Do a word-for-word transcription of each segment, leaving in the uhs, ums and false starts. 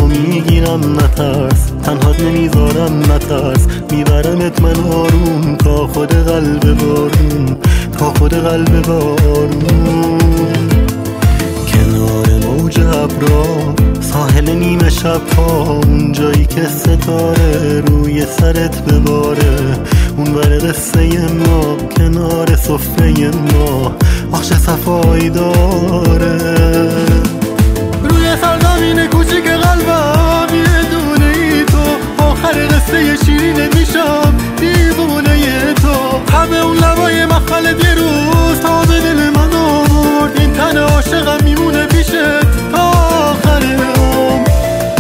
میگیرم نترس، تنهات نمیذارم نترس، میبرمت من آروم تا خود قلب بارون، تا خود قلب بارون. کنار موج ابرا ساحل نیمه شب ها، اون جایی که ستاره روی سرت بباره، اون بر قصه ما کنار سفره ما آخ چه صفایی داره. روی سرزمین کوچیک قلبم یه دونه ای تو، آخر قصه شیرین میشم دیوونه تو. همه اون لبای مخمل دیروز تا به دل من آورد، این تن عاشقم میمونه پیشت تا آخر عمر.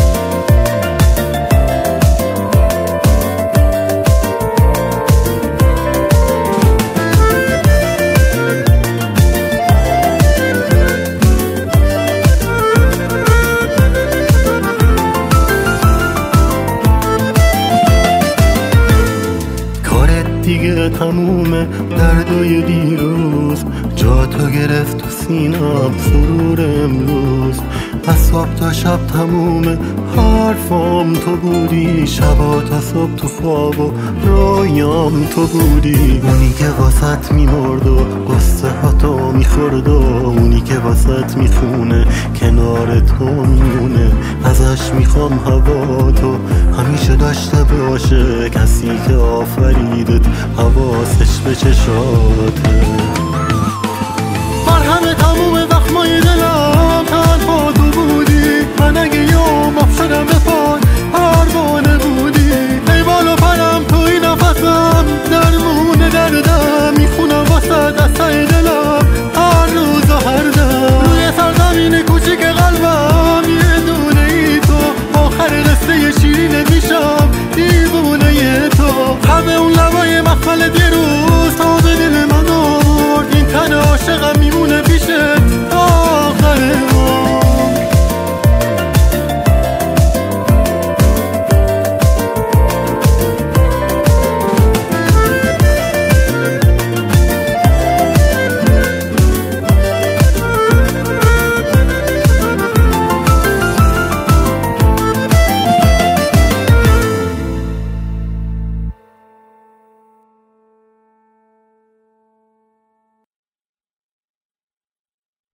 دیگه تمومه دردای دیروز، جا تو گرفت تو سینم سرور امروز. از صبح تا شب تمومه حرفام تو بودی، شبا تا صبح تو خواب و رویام تو بودی. اونی که واسط میمرد و قصه ها تو میخورد و اونی که واسط میخونه کنار تو میمونه. ازش میخوام هوا تو همیشه داشته باشه، کسی که آفریدت حواسش به چشاته.